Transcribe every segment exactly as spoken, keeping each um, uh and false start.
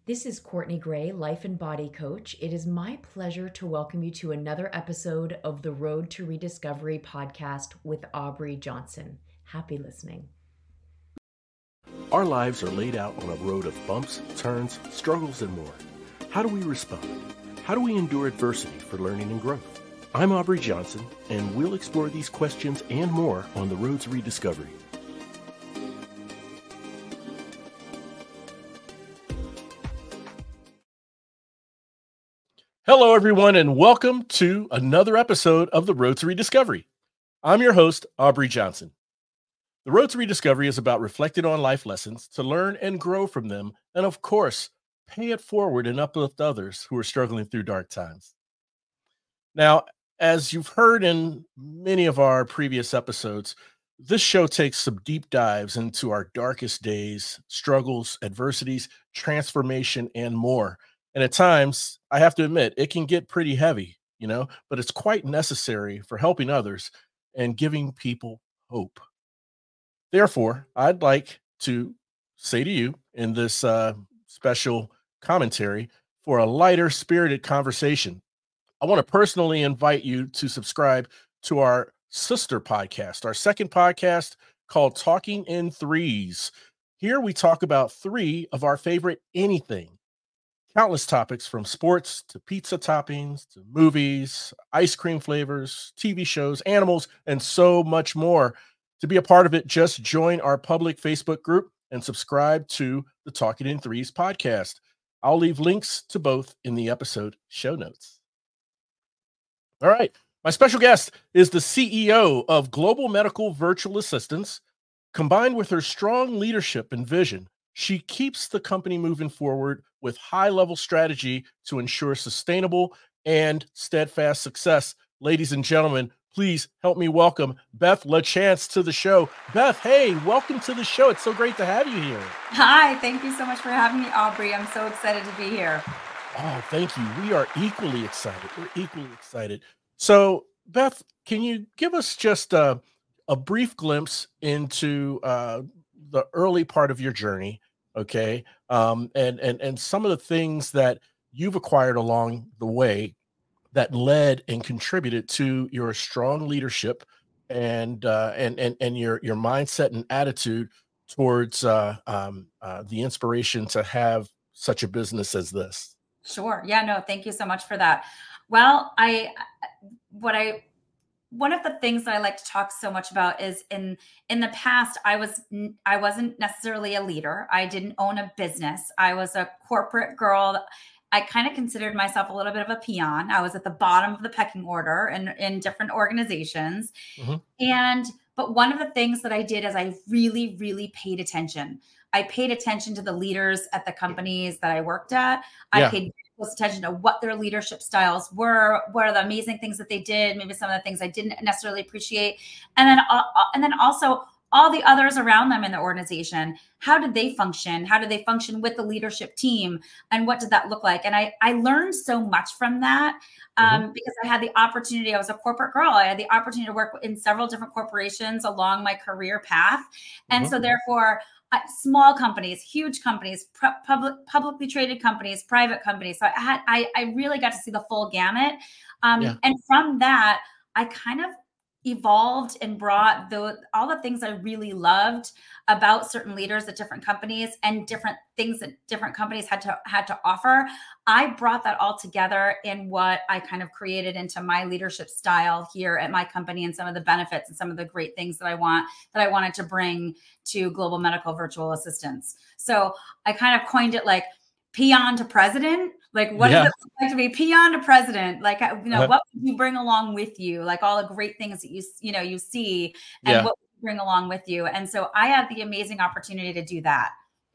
This is Courtney Gray, Life and Body Coach. It is my pleasure to welcome you to another episode of the Road to Rediscovery podcast with Aubrey Johnson. Happy listening. Our lives are laid out on a road of bumps, turns, struggles, and more. How do we respond? How do we endure adversity for learning and growth? I'm Aubrey Johnson, and we'll explore these questions and more on the Road to Rediscovery. Hello, everyone, and welcome to another episode of the Road to Rediscovery. I'm your host, Aubrey Johnson. The Road to Rediscovery is about reflecting on life lessons to learn and grow from them, and of course, pay it forward and uplift others who are struggling through dark times. Now, as you've heard in many of our previous episodes, this show takes some deep dives into our darkest days, struggles, adversities, transformation, and more. And at times, I have to admit, it can get pretty heavy, you know, but it's quite necessary for helping others and giving people hope. Therefore, I'd like to say to you in this uh, special commentary for a lighter spirited conversation, I want to personally invite you to subscribe to our sister podcast, our second podcast called Talking in Threes. Here we talk about three of our favorite anything. Countless topics from sports to pizza toppings to movies, ice cream flavors, T V shows, animals, and so much more. To be a part of it, just join our public Facebook group and subscribe to the Talking in Threes podcast. I'll leave links to both in the episode show notes. All right. My special guest is the C E O of Global Medical Virtual Assistants. Combined with her strong leadership and vision, she keeps the company moving forward with high-level strategy to ensure sustainable and steadfast success. Ladies and gentlemen, please help me welcome Beth LaChance to the show. Beth, hey, welcome to the show. It's so great to have you here. Hi, thank you so much for having me, Aubrey. I'm so excited to be here. Oh, thank you. We are equally excited. We're equally excited. So, Beth, can you give us just a, a brief glimpse into uh, the early part of your journey? Okay. Um, and, and, and some of the things that you've acquired along the way that led and contributed to your strong leadership and, uh, and, and, and your, your mindset and attitude towards uh, um, uh, the inspiration to have such a business as this. Sure. Yeah, no, thank you so much for that. Well, I, what I, one of the things that I like to talk so much about is in in the past, I was I wasn't necessarily a leader. I didn't own a business. I was a corporate girl. I kind of considered myself a little bit of a peon. I was at the bottom of the pecking order in, in different organizations. Mm-hmm. And but one of the things that I did is I really, really paid attention. I paid attention to the leaders at the companies that I worked at. Yeah. I paid close attention to what their leadership styles were, what are the amazing things that they did, maybe some of the things I didn't necessarily appreciate. And then, uh, and then also all the others around them in the organization. How did they function? How did they function with the leadership team? And what did that look like? And I, I learned so much from that um, mm-hmm. because I had the opportunity. I was a corporate girl. I had the opportunity to work in several different corporations along my career path. And mm-hmm. so therefore, Uh, small companies, huge companies, pu- public, publicly traded companies, private companies. So I had, I, I really got to see the full gamut. Um, yeah. And from that, I kind of evolved and brought the, all the things I really loved about certain leaders at different companies and different things that different companies had to, had to offer. I brought that all together in what I kind of created into my leadership style here at my company and some of the benefits and some of the great things that I want, that I wanted to bring to Global Medical Virtual Assistants. So I kind of coined it like peon to president. Like, what yeah. does it look like to be peon to president? Like, you know, uh-huh. what would you bring along with you? Like all the great things that you, you know, you see and yeah. what would you bring along with you? And so I had the amazing opportunity to do that.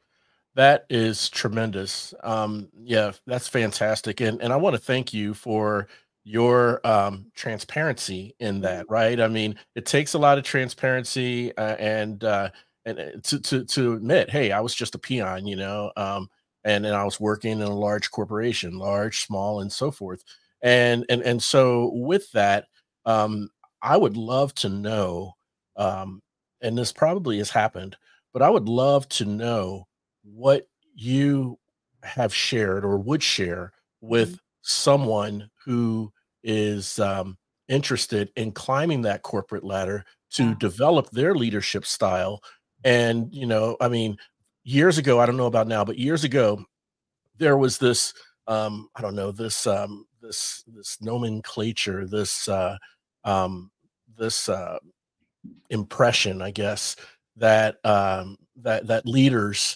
That is tremendous. Um, yeah, that's fantastic. And, and I want to thank you for your um, transparency in that, right? I mean, it takes a lot of transparency uh, and, uh, and to, to, to admit, hey, I was just a peon, you know, um, and then I was working in a large corporation, large, small, and so forth. And, and, and so with that, um, I would love to know, um, and this probably has happened, but I would love to know what you have shared or would share with Mhm. someone who is um, interested in climbing that corporate ladder to Yeah. develop their leadership style? And, you know, I mean, years ago, I don't know about now, but years ago, there was this, um, I don't know, this, um, this, this nomenclature, this, uh, um, this, uh, impression, I guess, that, um, that, that leaders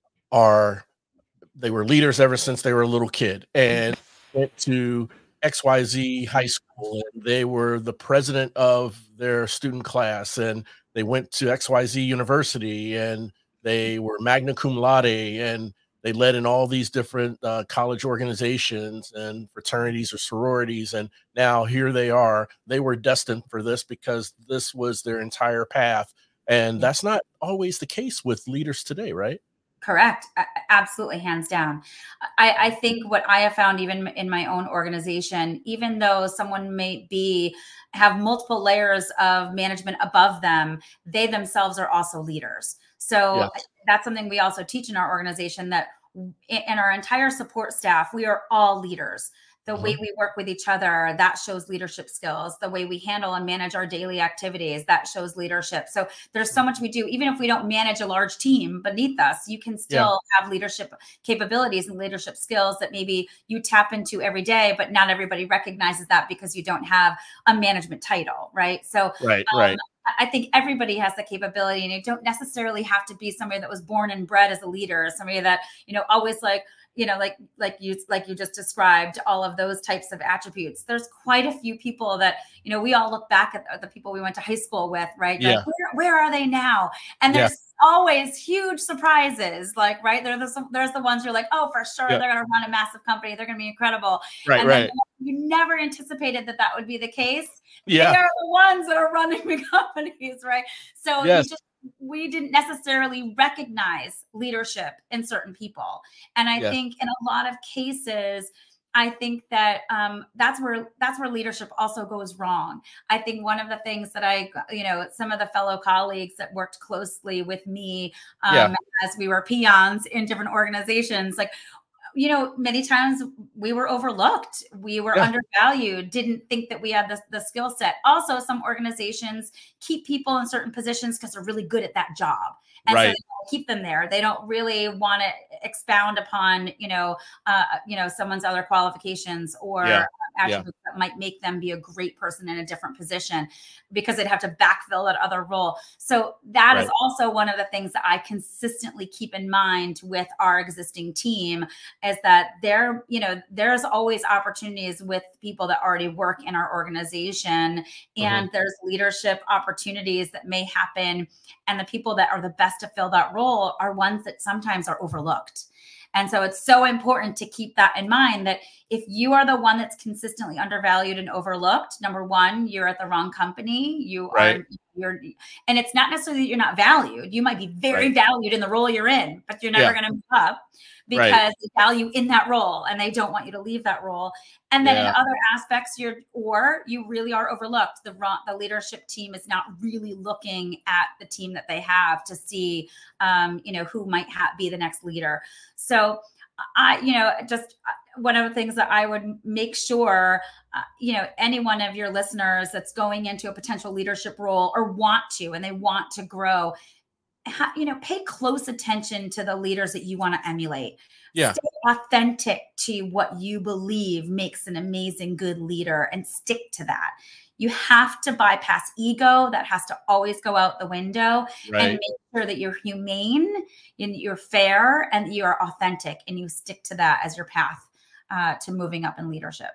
are, they were leaders ever since they were a little kid and went to X Y Z high school and they were the president of their student class and they went to X Y Z university and they were magna cum laude and they led in all these different uh, college organizations and fraternities or sororities. And now here they are. They were destined for this because this was their entire path. And Yeah. that's not always the case with leaders today, right? Correct. A- Absolutely, hands down. I, I think what I have found, even in my own organization, even though someone may be have multiple layers of management above them, they themselves are also leaders. So Yes. that's something we also teach in our organization, that in in our entire support staff, we are all leaders. The way Mhm. we work with each other, that shows leadership skills. The way we handle and manage our daily activities, that shows leadership. So there's so much we do. Even if we don't manage a large team beneath us, you can Yeah. still have leadership capabilities and leadership skills that maybe you tap into every day, but not everybody recognizes that because you don't have a management title, right? So Right. um, Right. I think everybody has the capability, and you don't necessarily have to be somebody that was born and bred as a leader, somebody that, you know, always like, you know, like, like you, like you just described, all of those types of attributes. There's quite a few people that, you know, we all look back at the people we went to high school with, right? Yeah. Like, where, where are they now? And Yeah. there's always huge surprises, like, right. They're the, there's the ones you're like, oh, for sure. Yeah. They're going to run a massive company. They're going to be incredible. Right. And Right. then you never anticipated that that would be the case. Yeah. They are the ones that are running the companies, right? So Yes. you just, we didn't necessarily recognize leadership in certain people. And I Yes. think in a lot of cases, I think that um, that's where that's where leadership also goes wrong. I think one of the things that I, you know, some of the fellow colleagues that worked closely with me um, Yeah. as we were peons in different organizations, like, you know, many times we were overlooked. We were Yeah. undervalued, didn't think that we had the, the skill set. Also, some organizations keep people in certain positions because they're really good at that job. And so Right. they don't keep them there. They don't really want to expound upon, you know, uh, you know, someone's other qualifications or Yeah. attributes that might make them be a great person in a different position, because they'd have to backfill that other role. So that is Right. also one of the things that I consistently keep in mind with our existing team, is that there, you know, there's always opportunities with people that already work in our organization, and Mhm. there's leadership opportunities that may happen. And the people that are the best to fill that role are ones that sometimes are overlooked. And so it's so important to keep that in mind, that if you are the one that's consistently undervalued and overlooked, number one, you're at the wrong company. You Right. are, you're, and it's not necessarily that you're not valued. You might be very Right. valued in the role you're in, but you're never Yeah. going to move up because Right. they value in that role and they don't want you to leave that role. And then Yeah. in other aspects, you're, or you really are overlooked. The the leadership team is not really looking at the team that they have to see, um, you know, who might ha- be the next leader. So I, you know, just one of the things that I would make sure, uh, you know, any one of your listeners that's going into a potential leadership role or want to, and they want to grow, ha, you know, pay close attention to the leaders that you want to emulate. Yeah. Stay authentic to what you believe makes an amazing, good leader, and stick to that. You have to bypass ego. That has to always go out the window, Right. and make sure that you're humane and you're fair and you're authentic, and you stick to that as your path uh, to moving up in leadership.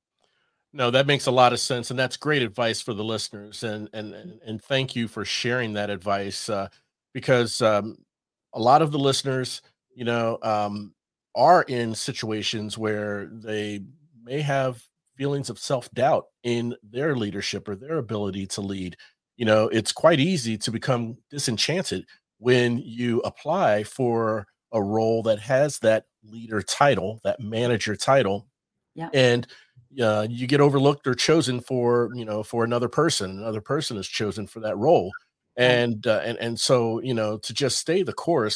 No, that makes a lot of sense, and that's great advice for the listeners. And and and, and thank you for sharing that advice, uh, because um, a lot of the listeners, you know, um, are in situations where they may have feelings of self doubt in their leadership or their ability to lead. You know, it's quite easy to become disenchanted when you apply for a role that has that leader title, that manager title, Yeah. and uh, you get overlooked or chosen for, you know, for another person. Another person is chosen for that role, Right. and uh, and and so, you know, to just stay the course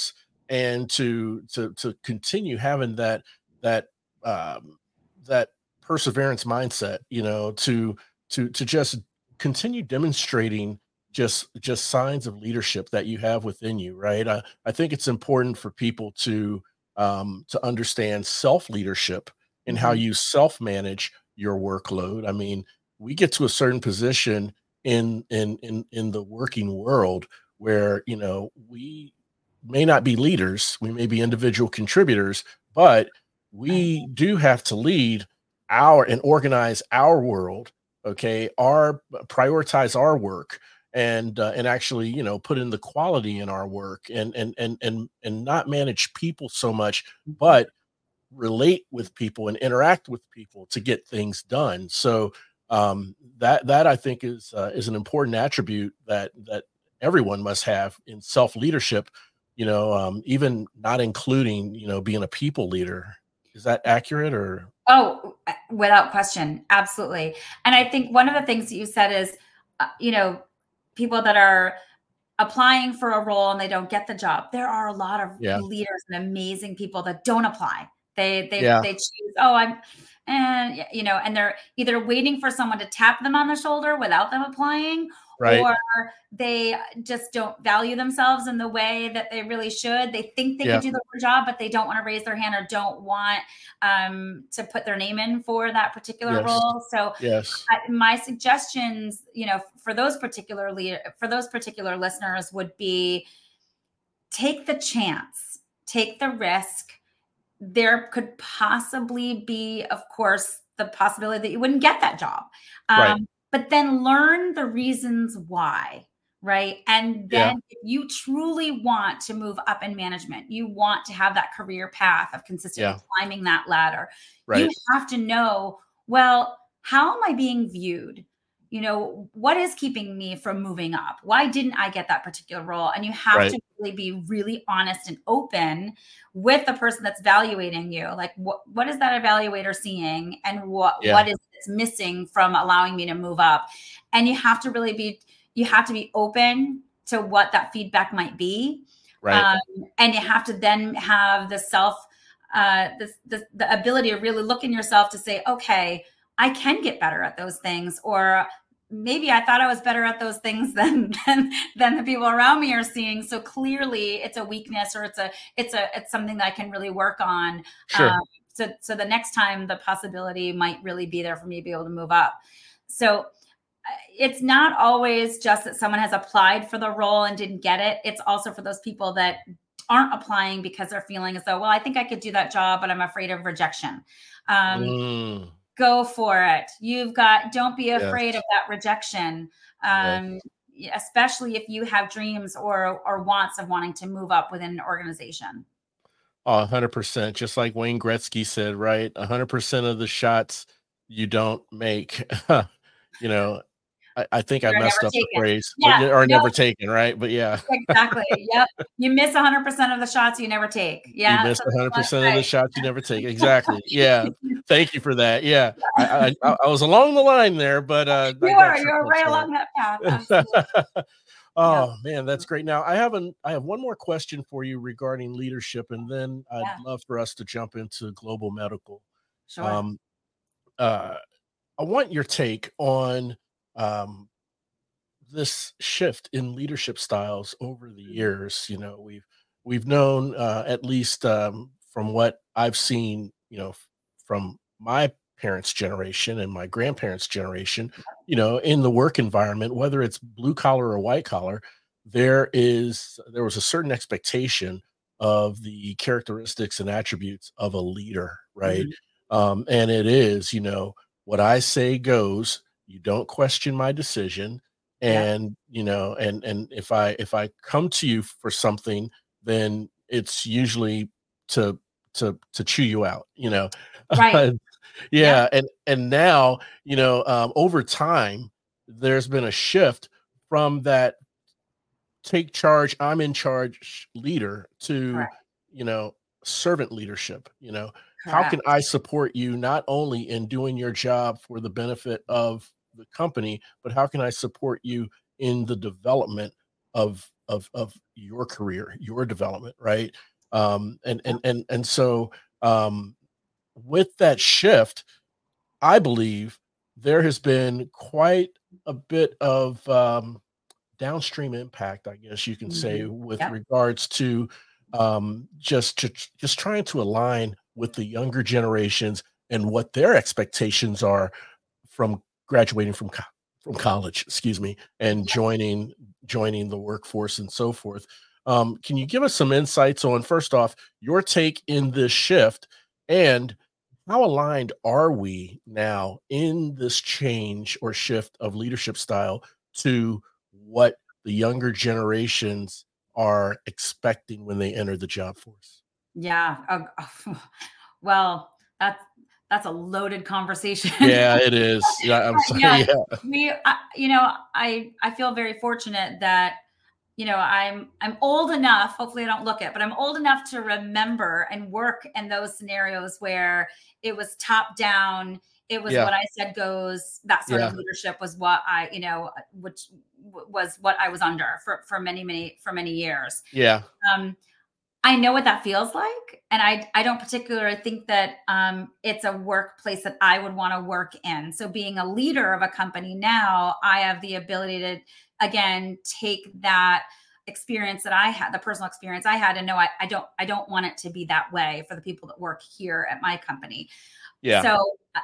and to to to continue having that that um, that perseverance mindset, you know, to to to just continue demonstrating just just signs of leadership that you have within you, right? I, I think it's important for people to um, to understand self leadership and how Mhm. you self manage your workload. I mean, we get to a certain position in in in in the working world where, you know, we may not be leaders, we may be individual contributors, but Right. we do have to lead our and organize our world, okay, our prioritize our work, and uh, and actually, you know, put in the quality in our work, and and and and and not manage people so much, Mhm. but relate with people and interact with people to get things done. So um, that that I think is uh, is an important attribute that that everyone must have in self leadership. You know, um, even not including, you know, being a people leader. Is that accurate or? Oh, uh, without question. Absolutely. And I think one of the things that you said is, uh, you know, people that are applying for a role and they don't get the job. There are a lot of Yeah, leaders and amazing people that don't apply. They they yeah, they choose, oh, I'm and you know, and they're either waiting for someone to tap them on the shoulder without them applying, right, or they just don't value themselves in the way that they really should. They think they could yeah, do the job, but they don't want to raise their hand or don't want um, to put their name in for that particular yes, role. So yes, I, my suggestions, you know, for those particular lead, for those particular listeners would be take the chance, take the risk. There could possibly be, of course, the possibility that you wouldn't get that job. right, Um, but then learn the reasons why, right? And yeah, then if you truly want to move up in management, you want to have that career path of consistently yeah, climbing that ladder, you right, have to know, well, how am I being viewed? You know, what is keeping me from moving up? Why didn't I get that particular role? And you have right, to really be really honest and open with the person that's evaluating you. Like, what what is that evaluator seeing, and what yeah, what is it's missing from allowing me to move up? And you have to really be you have to be open to what that feedback might be, right, um, and you have to then have the self uh, the, the the ability to really look in yourself to say, okay, I can get better at those things, or maybe I thought I was better at those things than than than the people around me are seeing. So clearly, it's a weakness, or it's a it's a it's something that I can really work on. Um, sure, so so the next time, the possibility might really be there for me to be able to move up. So uh, it's not always just that someone has applied for the role and didn't get it. It's also for those people that aren't applying because they're feeling as though, well, I think I could do that job, but I'm afraid of rejection. Um, mm, go for it. You've got, don't be yes, afraid of that rejection. yes. Um, especially if you have dreams or or wants of wanting to move up within an organization. Oh, one hundred percent. Just like Wayne Gretzky said, right? one hundred percent of the shots you don't make. You know, I, I think I They're never messed up the taken. phrase, but Yeah, yeah, are no, never taken, right? But yeah, exactly. Yep. You miss one hundred percent of the shots you never take. you Yeah. missed So one hundred that's percent of the right. shots you never take. Exactly. Yeah. Thank you for that. Yeah. I I, I I was along the line there, but uh, I You got are, tripped you're up. right Sorry. along that path. Absolutely. Yeah. Oh man, that's great. Now I have an I have one more question for you regarding leadership, and then I'd Yeah. love for us to jump into global medical. Sure. Um, uh, I want your take on um, this shift in leadership styles over the Mhm. years. You know, we've we've known, uh, at least um, from what I've seen, you know, f- from my parents' generation and my grandparents' generation, you know, in the work environment, whether it's blue collar or white collar, there is there was a certain expectation of the characteristics and attributes of a leader, right? Mhm. Um, and it is, you know, what I say goes. You don't question my decision, Yep. and you know, and and if i if i come to you for something, then it's usually to to to chew you out, you know. Right. Yep. Yeah, and and now, you know, um over time there's been a shift from that take charge, I'm in charge leader to, Correct. you know, servant leadership, you know. How can Correct. I support you not only in doing your job for the benefit of the company, but how can I support you in the development of of of your career, your development, right? Um, and, and, and, and so, um, with that shift, I believe there has been quite a bit of, um, downstream impact, I guess you can say, Mhm. with Yep. regards to, um, just to just trying to align with the younger generations and what their expectations are from graduating from co from college, excuse me, and Yes. joining joining the workforce and so forth. Um, can you give us some insights on, first off, your take in this shift, and how aligned are we now in this change or shift of leadership style to what the younger generations are expecting when they enter the job force? Yeah. Uh, well, that's that's a loaded conversation. Yeah, it is. Yeah, I'm sorry. Yeah, Yeah. we, I, you know, I I feel very fortunate that, you know, I'm I'm old enough. Hopefully, I don't look it, but I'm old enough to remember and work in those scenarios where it was top down. It was Yeah. what I said goes. That sort of Yeah. leadership was what I, you know, which w- was what I was under for for many many for many years. Yeah. Um, I know what that feels like, and I I don't particularly think that um, it's a workplace that I would want to work in. So, being a leader of a company now, I have the ability to again take that experience that I had, the personal experience I had, and no, I, I don't I don't want it to be that way for the people that work here at my company. Yeah. So, uh,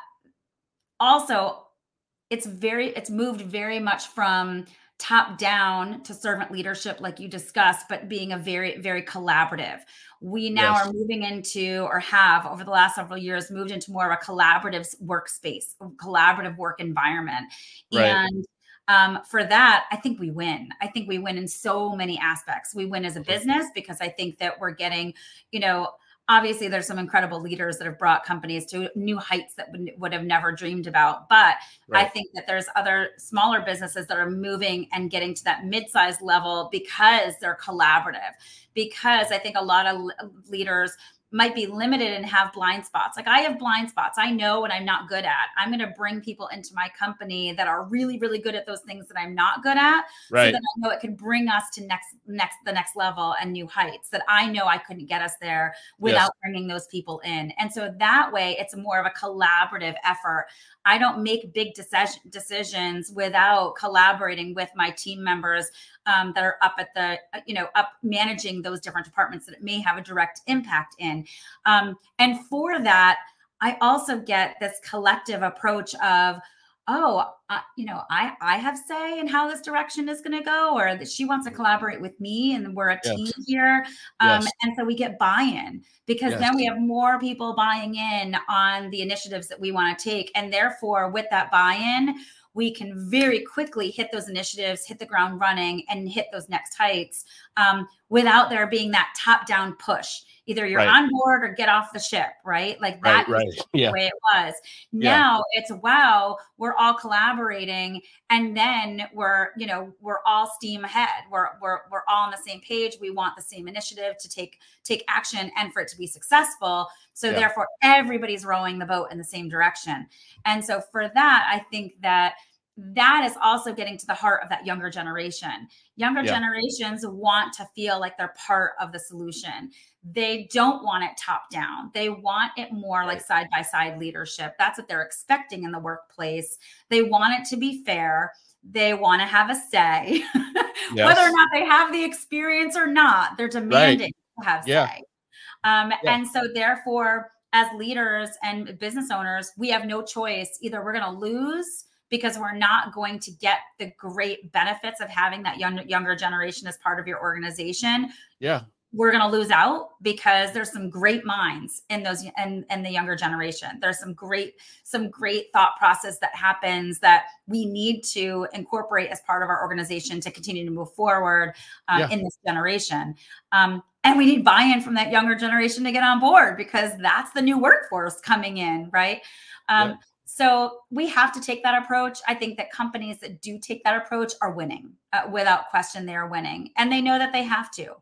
also, it's very it's moved very much from top down to servant leadership like you discussed, but being a very very collaborative. We now Yes. are moving into, or have over the last several years moved into, more of a collaborative workspace, collaborative work environment. Right. And um, for that, I think we win. I think we win in so many aspects. We win as a Mhm. business because I think that we're getting, you know, obviously there's some incredible leaders that have brought companies to new heights that would, would have never dreamed about. But I Right. think that there's other smaller businesses that are moving and getting to that mid-sized level because they're collaborative. Because I think a lot of leaders might be limited and have blind spots. Like I have blind spots. I know what I'm not good at. I'm going to bring people into my company that are really, really good at those things that I'm not good at, so that Right. I know it can bring us to next, next, the next level and new heights that I know I couldn't get us there Yes. without bringing those people in. And so that way, it's more of a collaborative effort. I don't make big decision, decisions without collaborating with my team members um, that are up at the, you know, up managing those different departments that it may have a direct impact in. Um, and for that, I also get this collective approach of, oh, uh, you know, I I have say in how this direction is going to go, or that she wants to collaborate with me, and we're a team Yes. here. Um, Yes. and so we get buy-in, because Yes. then we have more people buying in on the initiatives that we want to take, and therefore, with that buy-in, we can very quickly hit those initiatives, hit the ground running, and hit those next heights um, without there being that top-down push. Either you're Right. on board or get off the ship, right? Like Right. that Right. used to be the Yeah. way it was. Yeah. Now it's, wow, we're all collaborating, and then we're, you know, we're all steam ahead. We're we're we're all on the same page. We want the same initiative to take take action and for it to be successful. So Yeah. therefore, everybody's rowing the boat in the same direction. And so for that, I think that that is also getting to the heart of that younger generation. Younger Yeah. generations want to feel like they're part of the solution. They don't want it top down. They want it more like Right. side by side leadership. That's what they're expecting in the workplace. They want it to be fair. They want to have a say. Whether or Yes. not they have the experience or not, they're Right. demanding to have Yeah. say. Um, Yeah. and so therefore, as leaders and business owners, we have no choice. Either we're going to lose because we're not going to get the great benefits of having that young, younger generation as part of your organization. Yeah. We're going to lose out because there's some great minds in those and and the younger generation. There's some great some great thought process that happens that we need to incorporate as part of our organization to continue to move forward um, Yeah. in this generation. Um, and we need buy-in from that younger generation to get on board, because that's the new workforce coming in, right? Um, Yep. So we have to take that approach. I think that companies that do take that approach are winning. Uh, without question, they are winning, and they know that they have to.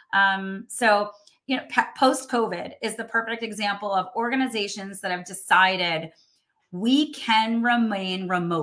Um, so, you know, post-COVID is the perfect example of organizations that have decided we can remain remote.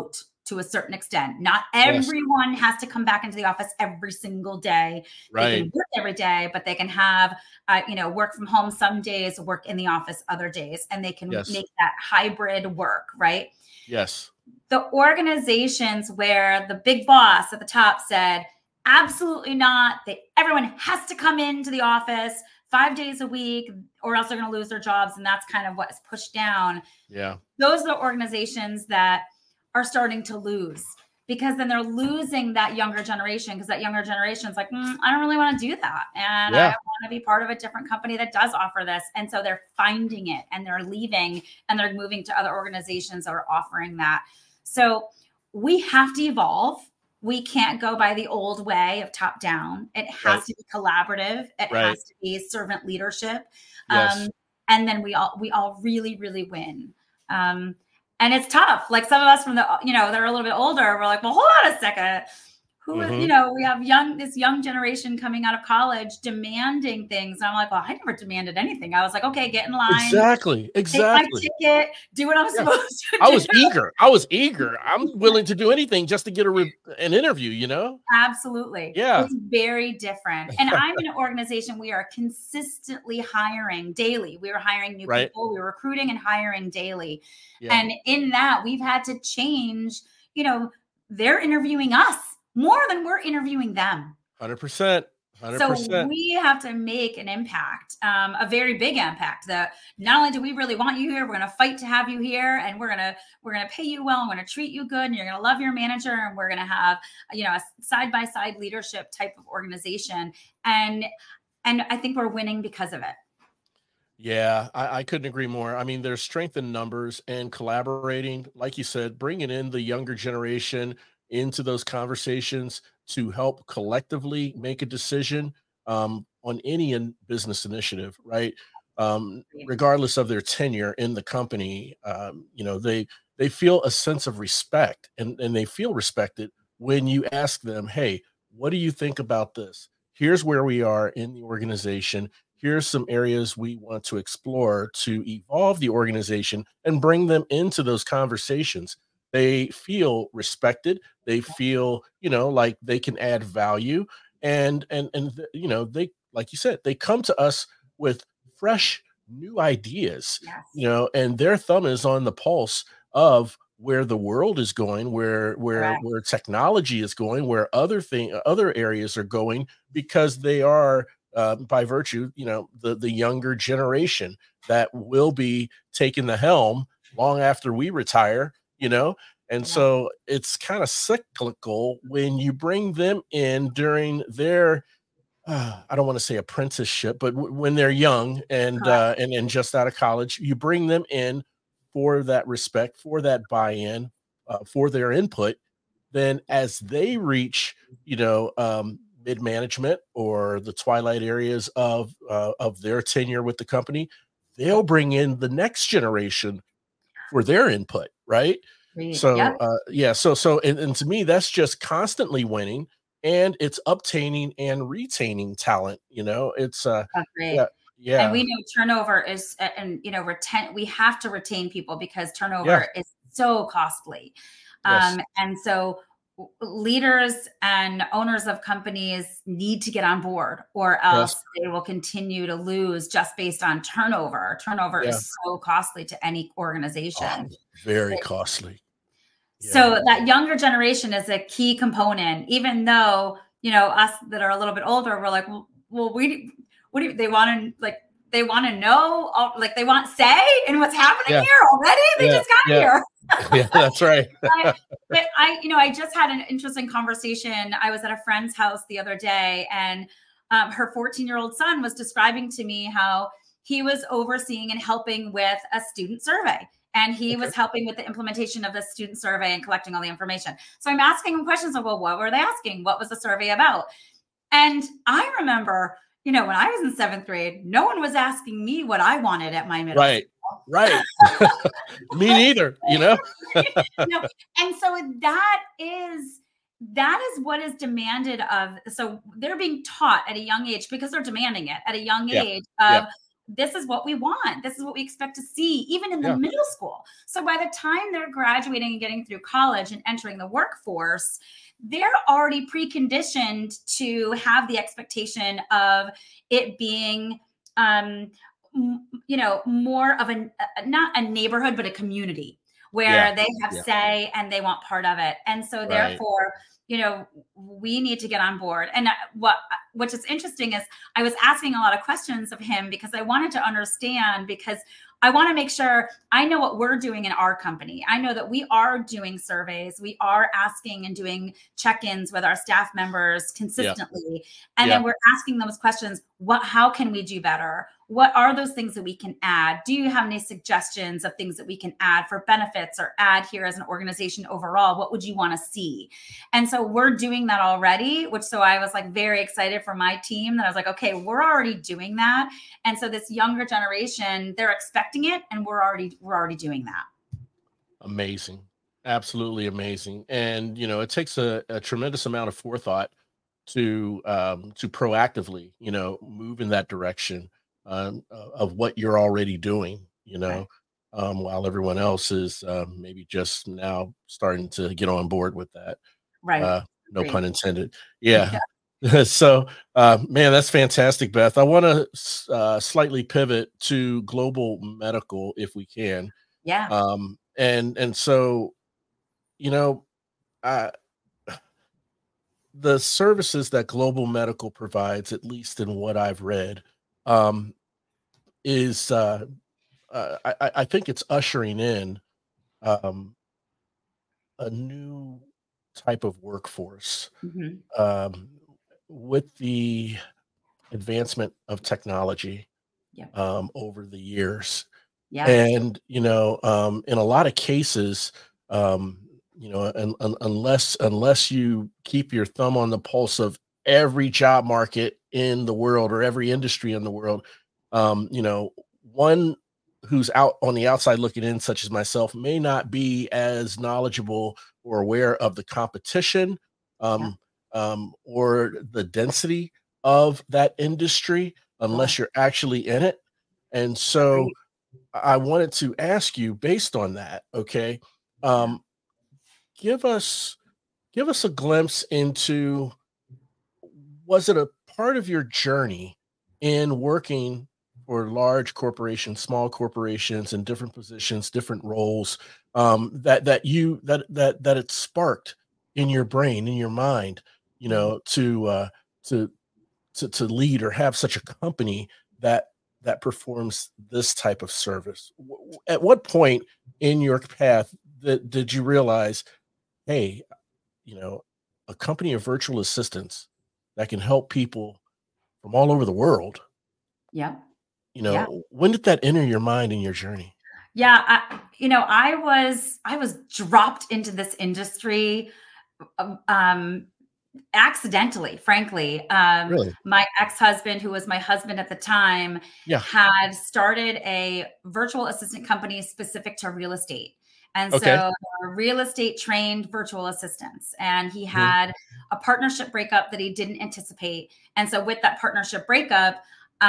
to a certain extent. Not Yes. everyone has to come back into the office every single day. They Right. can work every day, but they can have, uh, you know, work from home some days, work in the office other days, and they can Yes. make that hybrid work, right? Yes. The organizations where the big boss at the top said, absolutely not, they, everyone has to come into the office five days a week or else they're going to lose their jobs. And that's kind of what is pushed down. Yeah. Those are the organizations that are starting to lose, because then they're losing that younger generation, because that younger generation is like, mm, I don't really want to do that. And Yeah. I want to be part of a different company that does offer this. And so they're finding it and they're leaving and they're moving to other organizations that are offering that. So we have to evolve. We can't go by the old way of top down. It has Right. to be collaborative. It Right. has to be servant leadership. Yes. Um, and then we all, we all really, really win. Um, and it's tough. Like some of us from the, you know, they're a little bit older. We're like, well, hold on a second. Who is, Mhm. you know, we have young, this young generation coming out of college demanding things. And I'm like, well, I never demanded anything. I was like, okay, get in line. Exactly. Take my Exactly. ticket, do what I'm Yeah. supposed to I was do. eager. I was eager. I'm willing to do anything just to get a re- an interview, you know? Absolutely. Yeah. It's very different. And I'm in an organization, we are consistently hiring daily. We are hiring new Right. people. We're recruiting and hiring daily. Yeah. And in that, we've had to change, you know, they're interviewing us more than we're interviewing them. one hundred percent. one hundred So percent. we have to make an impact, um, a very big impact. That not only do we really want you here, we're going to fight to have you here, and we're gonna we're gonna pay you well, and we're gonna treat you good, and you're gonna love your manager, and we're gonna have, you know, a side by side leadership type of organization, and and I think we're winning because of it. Yeah, I, I couldn't agree more. I mean, there's strength in numbers and collaborating, like you said, bringing in the younger generation into those conversations to help collectively make a decision um, on any in business initiative, right? Um, regardless of their tenure in the company, um, you know, they they feel a sense of respect, and and they feel respected when you ask them, "Hey, what do you think about this? Here's where we are in the organization. Here's some areas we want to explore to evolve the organization and bring them into those conversations." They feel respected. They feel, you know, like they can add value, and and and th- you know, they, like you said, they come to us with fresh new ideas, Yes. you know, and their thumb is on the pulse of where the world is going, where where Correct. where technology is going, where other thing other areas are going, because they are uh, by virtue, you know, the the younger generation that will be taking the helm long after we retire, you know. And Yeah. so it's kind of cyclical when you bring them in during their uh, I don't want to say apprenticeship, but w- when they're young and Correct. uh, and and just out of college, you bring them in for that respect, for that buy-in, uh, for their input. Then, as they reach, you know, um, mid-management or the twilight areas of uh, of their tenure with the company, they'll bring in the next generation for their input, right? Agreed. So, Yep. uh, yeah, so so and, and to me, that's just constantly winning, and it's obtaining and retaining talent. You know, it's uh, Agreed. yeah, And we yeah, know turnover is, and you know, retain. We have to retain people because yeah, turnover is so costly. yes, Um, and so w- leaders and owners of companies need to get on board, or yes, else they will continue to lose just based on turnover. Turnover yeah. is so costly to any Oh, organization. very costly. Yeah, So that younger generation is a key component, even though, you know, us that are a little bit older, we're like, well, well we, what do you, they want to like, they want to know, all, like they want say in what's happening yeah, here already. They yeah, just got yeah, here. yeah. That's right. I, but I, you know, I just had an interesting conversation. I was at a friend's house the other day, and um, her fourteen year old son was describing to me how he was overseeing and helping with a student survey. And he Okay. was helping with the implementation of the student survey and collecting all the information. So I'm asking him questions of, well, what were they asking? What was the survey about? And I remember, you know, when I was in seventh grade, no one was asking me what I wanted at my middle Right, right. Me neither. You know. no, and so that is that is what is demanded of. So they're being taught at a young age, because they're demanding it at a young Yeah, age yeah, of this is what we want. This is what we expect to see, even in the Yeah. middle school. So by the time they're graduating and getting through college and entering the workforce, they're already preconditioned to have the expectation of it being, um, m- you know, more of a, a- not a neighborhood, but a community where Yeah. they have Yeah. say and they want part of it. And so Right. therefore, you know, we need to get on board. And uh, what, which is interesting is I was asking a lot of questions of him because I wanted to understand, because I want to make sure I know what we're doing in our company. I know that we are doing surveys. We are asking and doing check-ins with our staff members consistently. And Yeah. then we're asking those questions. What, how can we do better? What are those things that we can add? Do you have any suggestions of things that we can add for benefits or add here as an organization overall? What would you want to see? And so we're doing that already, which so I was like very excited for my team that I was like, okay, we're already doing that. And so this younger generation, they're expecting it, and we're already we're already doing that. Amazing. Absolutely amazing. And, you know, it takes a, a tremendous amount of forethought to um, to proactively, you know, move in that direction um, uh, of what you're already doing, you know, Right. um, while everyone else is um, maybe just now starting to get on board with that. Right. Uh, no Agreed. pun intended. Yeah. So, uh, man, that's fantastic, Beth. I want to uh, slightly pivot to global medical if we can. Yeah. Um, and and so, you know, uh, the services that global medical provides, at least in what I've read, um, is uh, uh, I, I I think it's ushering in um, a new type of workforce Mhm. um, with the advancement of technology Yeah. um, over the years. Yeah. And, you know, um, in a lot of cases, um, you know, un, un, unless unless you keep your thumb on the pulse of every job market in the world or every industry in the world, um, you know, one who's out on the outside looking in, such as myself, may not be as knowledgeable or aware of the competition Yeah. um, um, or the density of that industry unless Sure. you're actually in it. And so, Agreed. I wanted to ask you based on that, okay? Yeah. Um, give us give us a glimpse into, was it a part of your journey in working for large corporations, small corporations in different positions, different roles, um, that that you that that that it sparked in your brain, in your mind, you Mhm. know, to uh to to to lead or have such a company that that performs this type of service? W- w- At what point in your path that did you realize, hey, you know, a company of virtual assistants that can help people from all over the world, Yeah. you Yeah. know, when did that enter your mind in your journey? Yeah. I, you know, I was I was dropped into this industry um, um, accidentally, frankly. Um, Really? my ex-husband, who was my husband at the time, Yeah. had started a virtual assistant company specific to real estate. And so Okay. they were real estate trained virtual assistants. And he Mhm. had a partnership breakup that he didn't anticipate. And so with that partnership breakup,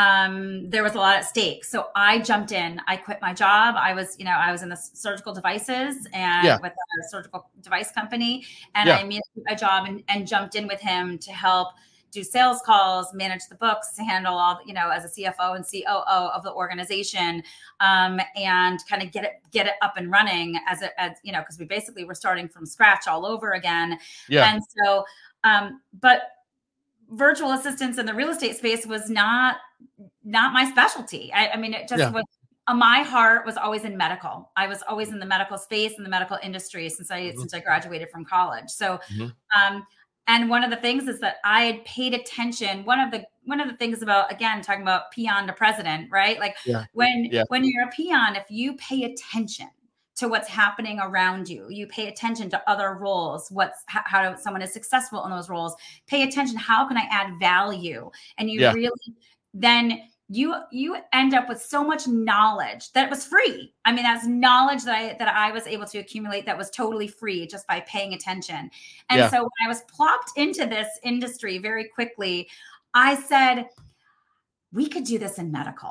um, there was a lot at stake. So I jumped in. I quit my job. I was, you know, I was in the surgical devices Yeah. and with a surgical device company. And I Yeah. immediately quit my job and, and jumped in with him to help do sales calls, manage the books, handle all, you know, as a C F O and C O O of the organization, um, and kind of get it get it up and running as a, as you know, because we basically were starting from scratch all over again. Yeah. And so, um, but virtual assistants in the real estate space was not not my specialty. I, I mean, it just Yeah. was. Uh, my heart was always in medical. I was always in the medical space and the medical industry since I Mhm. since I graduated from college. So, Mhm. um, and one of the things is that I had paid attention. One of the one of the things about, again, talking about peon to president, right? Like Yeah. when Yeah. when you're a peon, if you pay attention to what's happening around you, you pay attention to other roles, what's how, how someone is successful in those roles. Pay attention. How can I add value? And you Yeah. really then you you end up with so much knowledge that was free. I mean, that's knowledge that I that I was able to accumulate that was totally free just by paying attention. And Yeah. so when I was plopped into this industry very quickly, I said, we could do this in medical.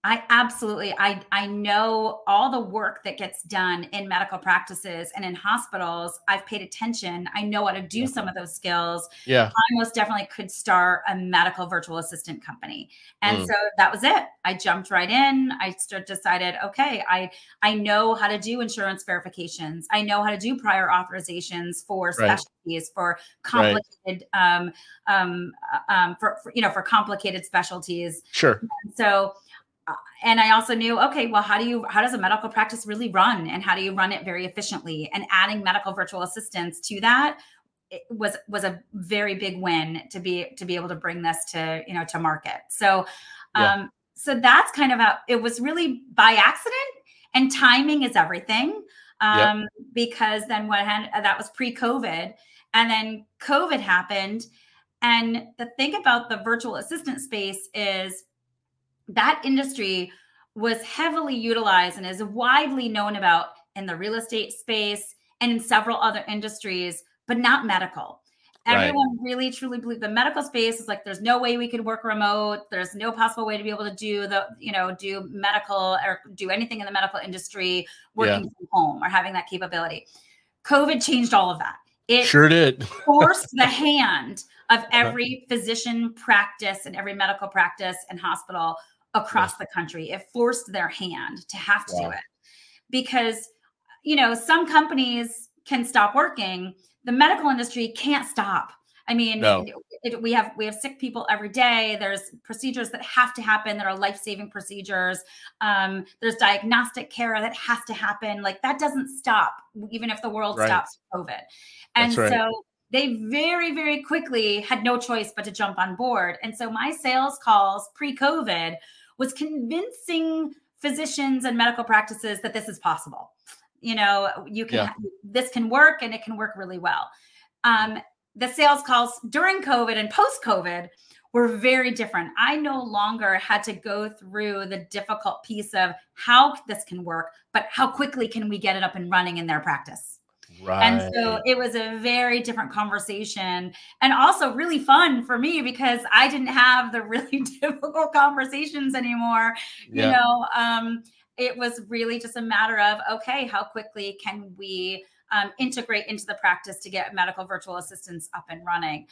I absolutely, I, I know all the work that gets done in medical practices and in hospitals. I've paid attention. I know how to do Yeah. some of those skills. Yeah. I most definitely could start a medical virtual assistant company. And Mm. so that was it. I jumped right in. I st- decided, okay, I, I know how to do insurance verifications. I know how to do prior authorizations for Right. specialties, for complicated, right. um, um, um, for, for, you know, for complicated specialties. Sure. And so, Uh, and I also knew, okay, well, how do you, how does a medical practice really run, and how do you run it very efficiently? And adding medical virtual assistants to that it was, was a very big win to be, to be able to bring this to, you know, to market. So, Yeah. um, so that's kind of how it was, really by accident, and timing is everything. Um, yep. Because then what had, that was pre-COVID, and then COVID happened. And the thing about the virtual assistant space is, that industry was heavily utilized and is widely known about in the real estate space and in several other industries, but not medical. Right. Everyone really truly believed the medical space is like, there's no way we could work remote. There's no possible way to be able to do the, you know, do medical or do anything in the medical industry working yeah. from home or having that capability. COVID changed all of that. It sure did. Forced the hand of every physician practice and every medical practice and hospital across yeah. the country. It forced their hand to have to wow. do it, because, you know, some companies can stop working. The medical industry can't stop. I mean, no. it, it, we have, we have sick people every day. There's procedures that have to happen that are life-saving procedures. Um, there's diagnostic care that has to happen. Like, that doesn't stop, even if the world right. stops with COVID. And right. so they very, very quickly had no choice but to jump on board. And so my sales calls pre-COVID was convincing physicians and medical practices that this is possible. You know, you can, yeah. this can work, and it can work really well. Um, the sales calls during COVID and post-COVID were very different. I no longer had to go through the difficult piece of how this can work, but how quickly can we get it up and running in their practice? Right. And so it was a very different conversation, and also really fun for me, because I didn't have the really difficult conversations anymore. Yeah. You know, um, it was really just a matter of, okay, how quickly can we um, integrate into the practice to get medical virtual assistants up and running?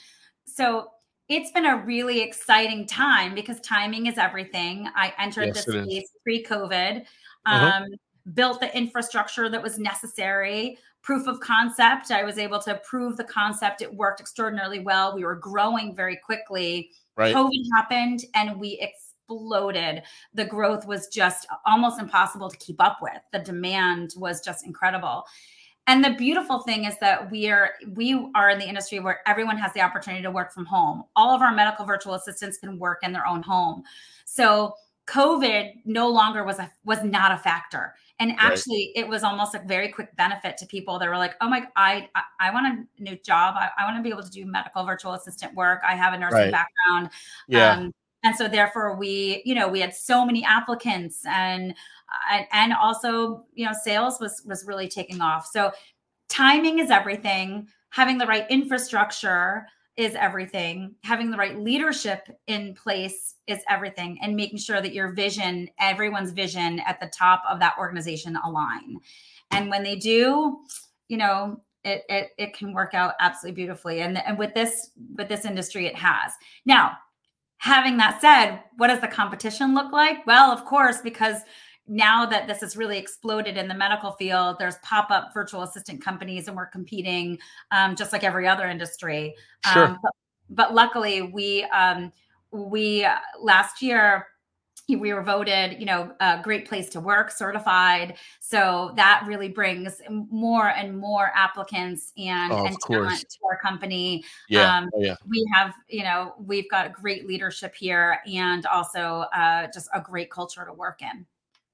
So it's been a really exciting time, because timing is everything. I entered yes, this space pre-COVID, um, uh-huh. built the infrastructure that was necessary. Proof of concept. I was able to prove the concept. It worked extraordinarily well. We were growing very quickly. Right. COVID happened, and we exploded. The growth was just almost impossible to keep up with. The demand was just incredible. And the beautiful thing is that we are we are in the industry where everyone has the opportunity to work from home. All of our medical virtual assistants can work in their own home. So COVID no longer was a was not a factor. And actually, right. it was almost a very quick benefit to people that were like, oh my, I I, I want a new job. I, I want to be able to do medical virtual assistant work. I have a nursing right. background. Yeah. Um, and so therefore we, you know, we had so many applicants, and, and, and also, you know, sales was, was really taking off. So timing is everything. Having the right infrastructure is everything. Having the right leadership in place is everything, and making sure that your vision, everyone's vision at the top of that organization align. And when they do, you know, it it, it can work out absolutely beautifully. And, and with this, with this industry, it has. Now, having that said, what does the competition look like? Well, of course, because now that this has really exploded in the medical field, there's pop-up virtual assistant companies, and we're competing um, just like every other industry. Sure. Um, but, but luckily, we um, we uh, last year we were voted, you know, a great place to work certified. So that really brings more and more applicants and, oh, and talent to our company. Yeah. Um, oh, yeah. We have, you know, we've got great leadership here, and also uh, just a great culture to work in.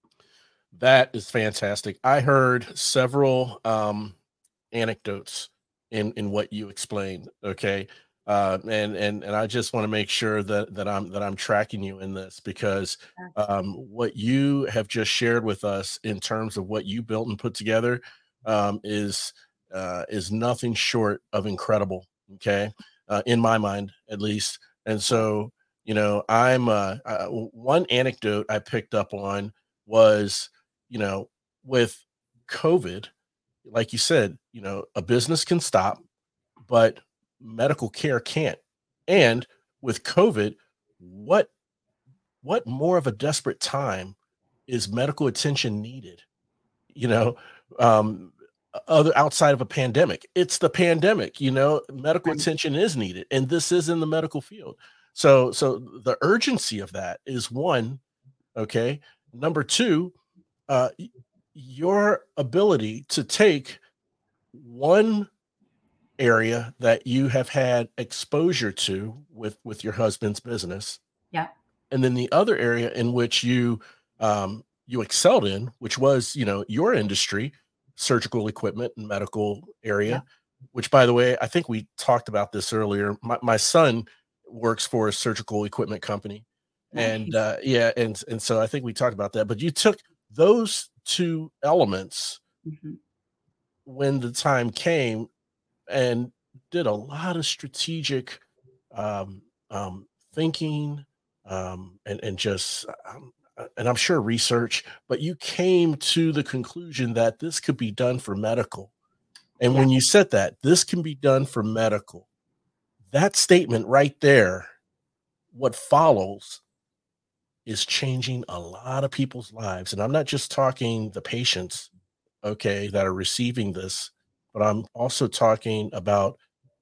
That is fantastic. I heard several um, anecdotes in, in what you explained. Okay. Uh, and, and, and I just want to make sure that, that I'm, that I'm tracking you in this, because um, what you have just shared with us in terms of what you built and put together um, is, uh, is nothing short of incredible. Okay. Uh, in my mind, at least. And so, You know, I'm uh, uh one anecdote I picked up on was, you know, with COVID, like you said, you know, a business can stop, but medical care can't. And with COVID, what what more of a desperate time is medical attention needed? You know, um, other outside of a pandemic. It's the pandemic, you know, medical Right. attention is needed, and this is in the medical field. So, so the urgency of that is one, okay. Number two, uh, y- your ability to take one area that you have had exposure to with with your husband's business, Yeah. and then the other area in which you um, you excelled in, which was, you know, your industry, surgical equipment and medical Yeah. area. Which, by the way, I think we talked about this earlier. My, my son works for a surgical equipment company, and Nice. uh, yeah, and and so I think we talked about that. But you took those two elements Mhm. when the time came and did a lot of strategic um, um, thinking, um, and and just um, uh, and I'm sure research, but you came to the conclusion that this could be done for medical. And Yeah. when you said that this can be done for medical, that statement right there, what follows is changing a lot of people's lives. And I'm not just talking the patients, okay, that are receiving this, but I'm also talking about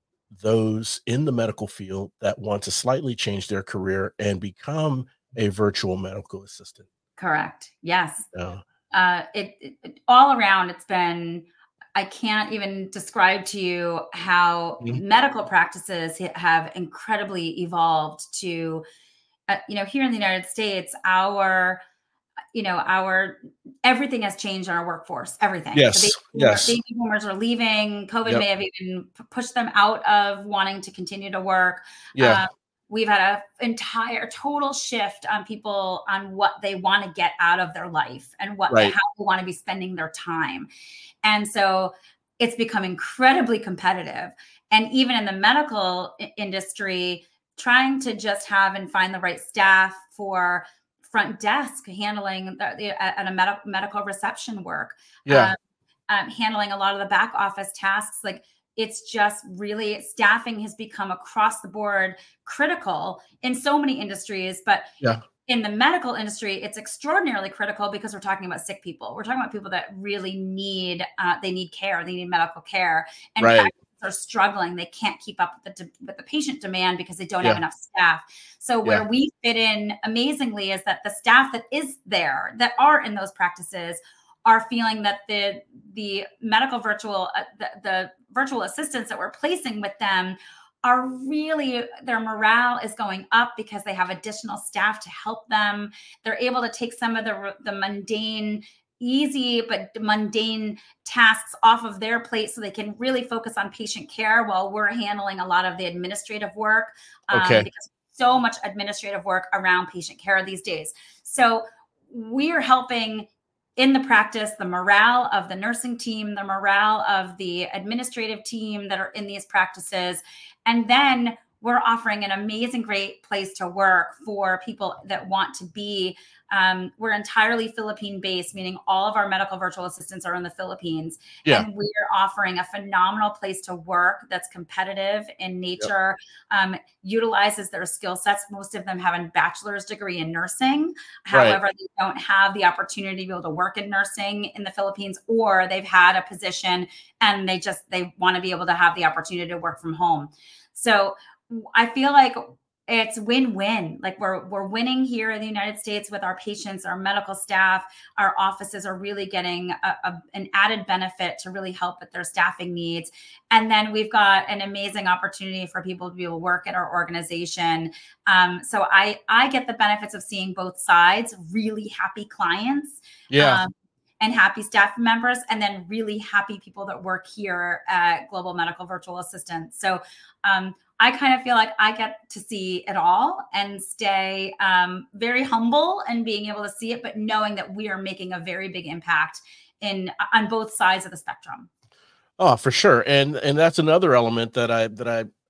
those in the medical field that want to slightly change their career and become a virtual medical assistant. Correct. Yes. Uh, Uh, it, it, it- all around, it's been, I can't even describe to you how mhm. medical practices ha- have incredibly evolved to, uh, you know, here in the United States, our, you know, our, everything has changed in our workforce, everything. The Yes, baby, boomer, yes, baby boomers are leaving. COVID yep, may have even p- pushed them out of wanting to continue to work. yeah, Um, we've had a entire total shift on people on what they want to get out of their life and what they, right, how they want to be spending their time. And so it's become incredibly competitive. And even in the medical i- industry, trying to just have and find the right staff for front desk handling the, the, at a med- medical reception work, yeah, um, um, handling a lot of the back office tasks. Like, it's just really, staffing has become across the board critical in so many industries, but yeah, in the medical industry, it's extraordinarily critical because we're talking about sick people. We're talking about people that really need, uh, they need care, they need medical care, and right, practices are struggling. They can't keep up with the de- with the patient demand because they don't have yeah, enough staff. So yeah, where we fit in amazingly is that the staff that is there, that are in those practices, are feeling that the the medical virtual uh, the, the virtual assistants that we're placing with them are really, their morale is going up because they have additional staff to help them. They're able to take some of the the mundane, easy but mundane tasks off of their plate so they can really focus on patient care while we're handling a lot of the administrative work, um, okay, because so much administrative work around patient care these days. So we're helping in the practice, the morale of the nursing team, the morale of the administrative team that are in these practices. And then we're offering an amazing, great place to work for people that want to be. Um, we're entirely Philippine based, meaning all of our medical virtual assistants are in the Philippines. yeah, And we're offering a phenomenal place to work that's competitive in yep, nature, um, utilizes their skill sets. Most of them have a bachelor's degree in nursing. right, However, they don't have the opportunity to be able to work in nursing in the Philippines, or they've had a position and they just, they want to be able to have the opportunity to work from home. So I feel like it's win-win. Like, we're we're winning here in the United States with our patients, our medical staff, our offices are really getting a, a, an added benefit to really help with their staffing needs. And then we've got an amazing opportunity for people to be able to work at our organization. Um, so I I get the benefits of seeing both sides, really happy clients, yeah, um, and happy staff members, and then really happy people that work here at Global Medical Virtual Assistants. So um, I kind of feel like I get to see it all and stay um, very humble and being able to see it, but knowing that we are making a very big impact in on both sides of the spectrum. oh, for sure, and and that's another element that I that I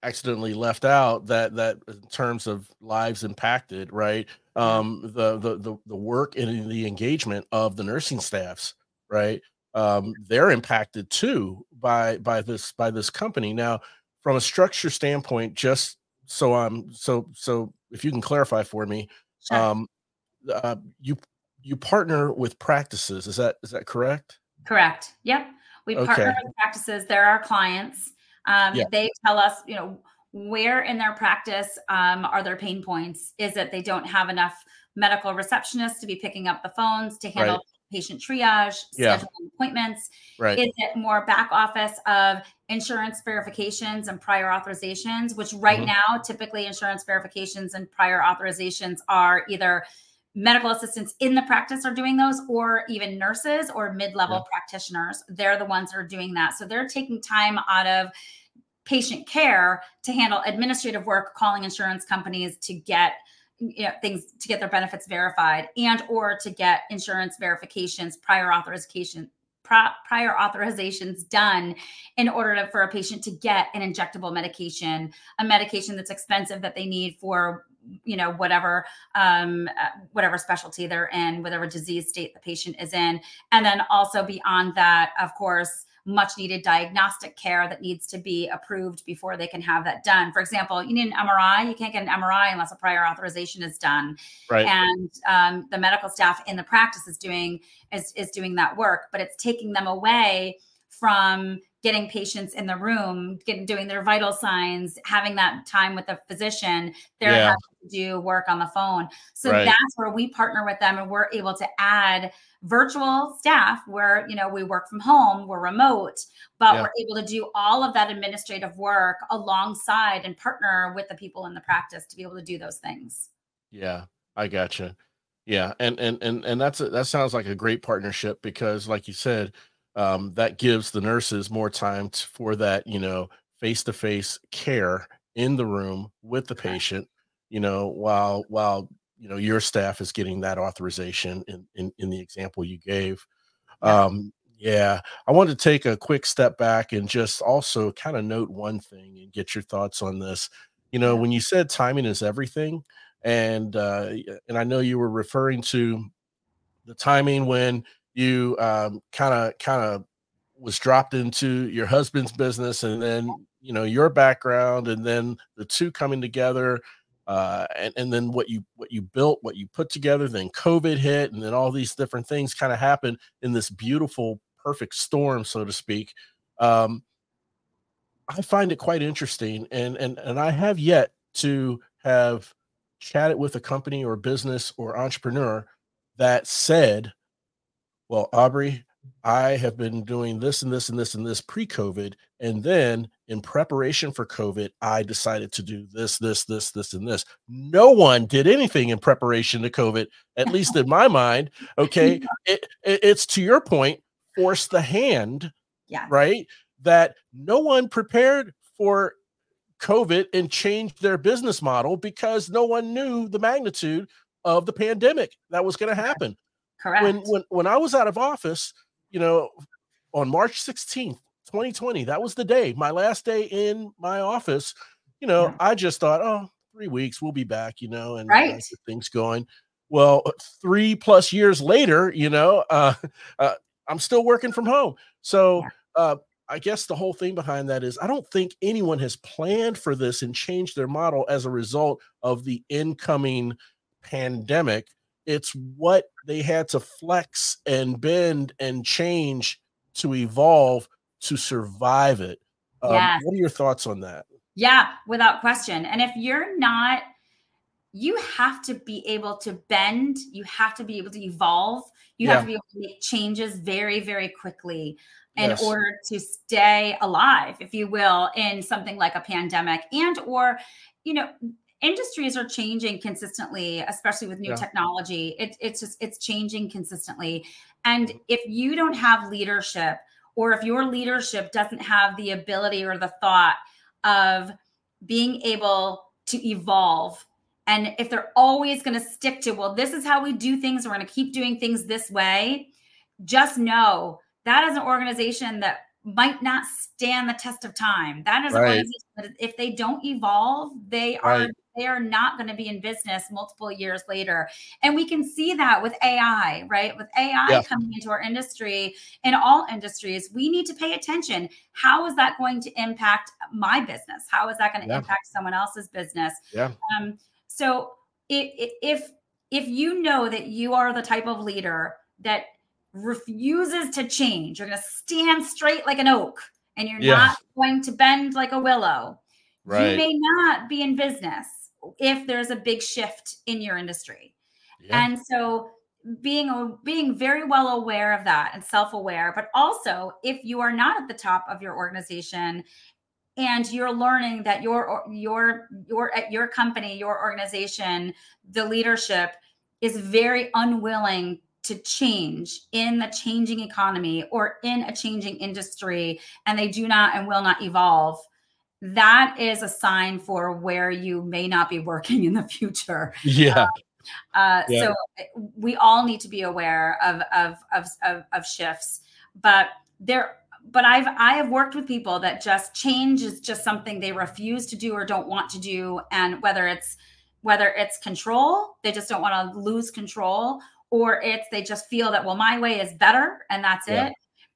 accidentally left out that that in terms of lives impacted, right? Um, the the the the work and the engagement of the nursing staffs, right? Um, they're impacted too by by this by this company. Now, from a structure standpoint, just so I'm so so if you can clarify for me, Sure. um, uh, you you partner with practices, is that is that correct? Correct. Yep. We partner Okay. with practices. They're our clients. Um, Yeah. they tell us, you know, where in their practice um, are their pain points? Is it they don't have enough medical receptionists to be picking up the phones to handle Right. patient triage, Yeah. scheduling appointments? Right. Is it more back office of insurance verifications and prior authorizations, which right Mhm. now, typically insurance verifications and prior authorizations are either medical assistants in the practice are doing those, or even nurses or mid-level Yeah. practitioners. They're the ones that are doing that. So they're taking time out of patient care to handle administrative work, calling insurance companies to get you know, things to get their benefits verified and or to get insurance verifications, prior authorization, prior authorizations done in order to, for a patient to get an injectable medication, a medication that's expensive that they need for you know whatever um whatever specialty they're in, whatever disease state the patient is in. And then also beyond that, of course, much needed diagnostic care that needs to be approved before they can have that done. For example, you need an M R I. You can't get an M R I unless a prior authorization is done. Right. And um, the medical staff in the practice is doing is, is doing that work, but it's taking them away from getting patients in the room, getting doing their vital signs, having that time with the physician. They're Yeah. having to do work on the phone. So Right. that's where we partner with them, and we're able to add virtual staff where, you know, we work from home, we're remote, but Yeah. we're able to do all of that administrative work alongside and partner with the people in the practice to be able to do those things. Yeah, I gotcha. Yeah, and and and and that's a, that sounds like a great partnership because, like you said, um, that gives the nurses more time t- for that, you know, face to face care in the room with the Correct. patient, you know, while while you know your staff is getting that authorization in in, in the example you gave. Yep. Um, yeah, I wanted to take a quick step back and just also kind of note one thing and get your thoughts on this. You know, Yep. when you said timing is everything, and uh, y- and I know you were referring to the timing when you um, kind of kind of was dropped into your husband's business, and then you know your background, and then the two coming together, uh, and and then what you what you built, what you put together. Then COVID hit, and then all these different things kind of happened in this beautiful, perfect storm, so to speak. Um, I find it quite interesting, and and and I have yet to have chatted with a company or business or entrepreneur that said, "Well, Aubrey, I have been doing this and this and this and this pre-COVID, and then in preparation for COVID, I decided to do this, this, this, this, and this." No one did anything in preparation to COVID, at least in my mind. Okay, it, it- it's to your point, force the hand, Yes. right? That no one prepared for COVID and changed their business model because no one knew the magnitude of the pandemic that was going to happen. When Correct. when when I was out of office, you know, on March sixteenth, twenty twenty, that was the day, my last day in my office. You know, Yeah. I just thought, oh, three weeks, we'll be back, you know, and uh, Right. get things going. Well, three plus years later, you know, uh, uh, I'm still working from home. So Yeah. uh, I guess the whole thing behind that is I don't think anyone has planned for this and changed their model as a result of the incoming pandemic. It's what they had to flex and bend and change to evolve to survive it. Um, Yes. what are your thoughts on that? Yeah, without question. And if you're not, you have to be able to bend, you have to be able to evolve, you have to Yeah. be able to make changes very, very quickly in Yes. order to stay alive, if you will, in something like a pandemic. And or, you know, industries are changing consistently, especially with new Yeah. technology. It, it's just it's changing consistently. And Mhm. if you don't have leadership, or if your leadership doesn't have the ability or the thought of being able to evolve, and if they're always going to stick to, well, this is how we do things, we're going to keep doing things this way, just know that is an organization that might not stand the test of time. That is an Right. organization that if they don't evolve, they are Right. they are not going to be in business multiple years later. And we can see that with A I, right? With A I Yeah. coming into our industry, in all industries, we need to pay attention. How is that going to impact my business? How is that going to Yeah. impact someone else's business? Yeah. Um, so if if if you know that you are the type of leader that refuses to change, you're going to stand straight like an oak, and you're Yeah. not going to bend like a willow, you Right. may not be in business if there's a big shift in your industry. Yeah. And so being a, being very well aware of that and self-aware, but also if you are not at the top of your organization and you're learning that your your your at your company, your organization, the leadership is very unwilling to change in the changing economy or in a changing industry, and they do not and will not evolve, that is a sign for where you may not be working in the future. Yeah. Uh, uh, Yeah. So we all need to be aware of of of of, of shifts, but there. But I've I have worked with people that just change is just something they refuse to do or don't want to do, and whether it's whether it's control, they just don't want to lose control, or it's they just feel that, well, my way is better and that's Yeah. it.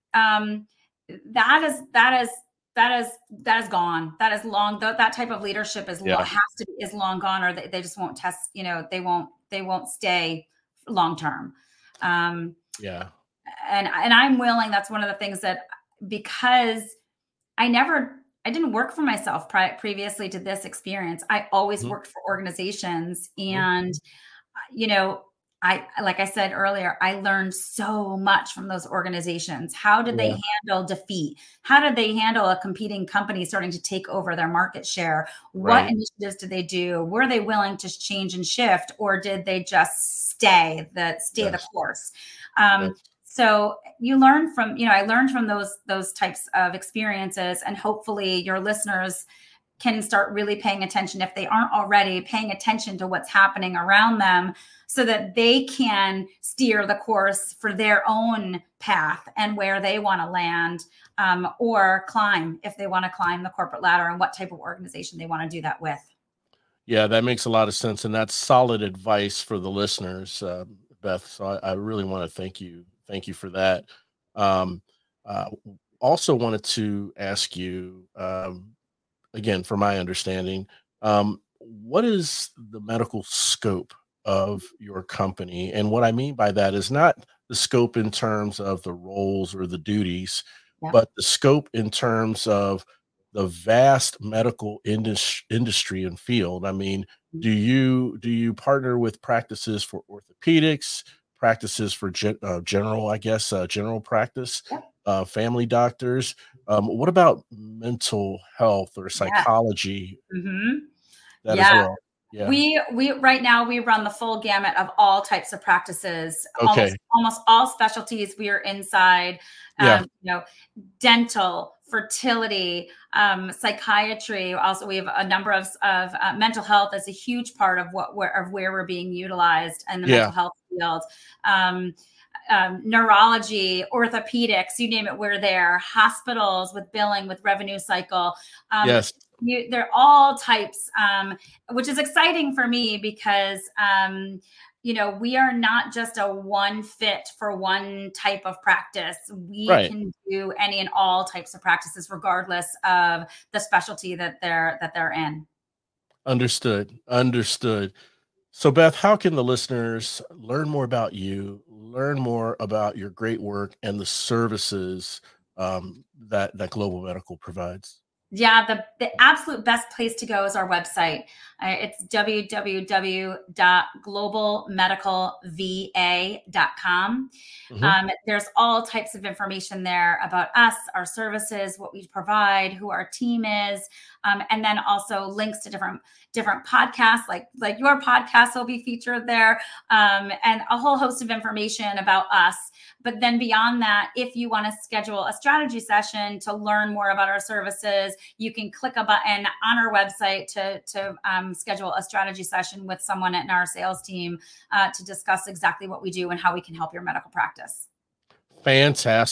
Um, that is that is that is that is gone. That is long. That, that type of leadership is Yeah. lo- has to be is long gone, or they, they just won't test. You know, they won't they won't stay long term. Um, Yeah. and and I'm willing. That's one of the things that, because I never, I didn't work for myself pri- previously to this experience. I always Mhm. worked for organizations, and you know, I, like I said earlier, I learned so much from those organizations. How did they Yeah. handle defeat? How did they handle a competing company starting to take over their market share? What Right. initiatives did they do? Were they willing to change and shift, or did they just stay the stay the Yes. course? Um, Yes. So you learn from, you know, I learned from those those types of experiences, and hopefully your listeners can start really paying attention, if they aren't already paying attention to what's happening around them, so that they can steer the course for their own path and where they want to land, um, or climb, if they want to climb the corporate ladder, and what type of organization they want to do that with. Yeah, that makes a lot of sense, and that's solid advice for the listeners, uh, Beth. So I, I really want to thank you, thank you for that. Um, uh, Also wanted to ask you, um, again, for my understanding, um, what is the medical scope of your company? And what I mean by that is not the scope in terms of the roles or the duties, Yeah. but the scope in terms of the vast medical indus- industry and field. I mean, do you do you partner with practices for orthopedics, practices for gen- uh, general, I guess, uh, general practice, Yeah. uh, family doctors? Um, what about mental health or Yeah. psychology? Mm-hmm. That as Yeah. well. Yeah. We we right now we run the full gamut of all types of practices, Okay. almost almost all specialties. We are inside, Yeah. um, you know, dental, fertility, um, psychiatry. Also, we have a number of of uh, mental health is a huge part of what where of where we're being utilized in the Yeah. mental health field. Um, um, neurology, orthopedics, you name it, we're there. Hospitals with billing, with revenue cycle. Um, Yes. You, they're all types, um, which is exciting for me because, um, you know, we are not just a one fit for one type of practice. We Right. can do any and all types of practices, regardless of the specialty that they're that they're in. Understood. Understood. So, Beth, how can the listeners learn more about you, learn more about your great work and the services um, that that Global Medical provides? Yeah, the, the absolute best place to go is our website. Uh, it's w w w dot global medical v a dot com. Mhm. Um, there's all types of information there about us, our services, what we provide, who our team is, um, and then also links to different different podcasts, like like your podcast will be featured there, um, and a whole host of information about us. But then beyond that, if you want to schedule a strategy session to learn more about our services, you can click a button on our website to, to um, schedule a strategy session with someone in our sales team uh, to discuss exactly what we do and how we can help your medical practice. Fantastic.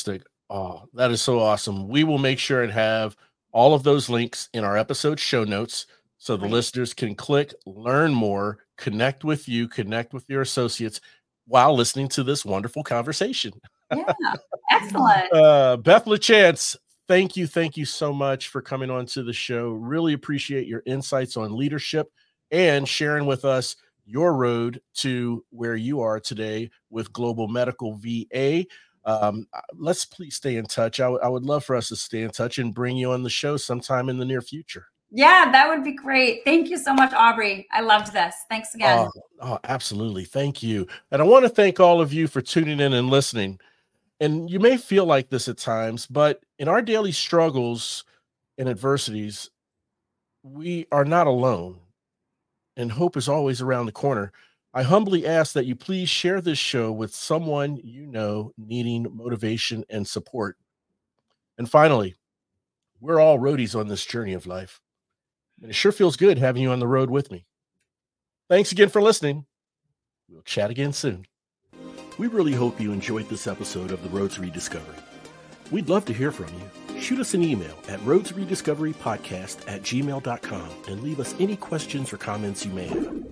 Oh, that is so awesome. We will make sure and have all of those links in our episode show notes so the Great. listeners can click, learn more, connect with you, connect with your associates while listening to this wonderful conversation. Yeah, excellent. Uh, Beth LaChance, thank you. Thank you so much for coming on to the show. Really appreciate your insights on leadership and sharing with us your road to where you are today with Global Medical V A. Um, let's please stay in touch. I, w- I would love for us to stay in touch and bring you on the show sometime in the near future. Yeah, that would be great. Thank you so much, Aubrey. I loved this. Thanks again. Oh, oh, absolutely. Thank you. And I want to thank all of you for tuning in and listening. And you may feel like this at times, but in our daily struggles and adversities, we are not alone, and hope is always around the corner. I humbly ask that you please share this show with someone you know needing motivation and support. And finally, we're all roadies on this journey of life, and it sure feels good having you on the road with me. Thanks again for listening. We'll chat again soon. We really hope you enjoyed this episode of The Road to Rediscovery. We'd love to hear from you. Shoot us an email at road to rediscovery podcast at gmail dot com and leave us any questions or comments you may have.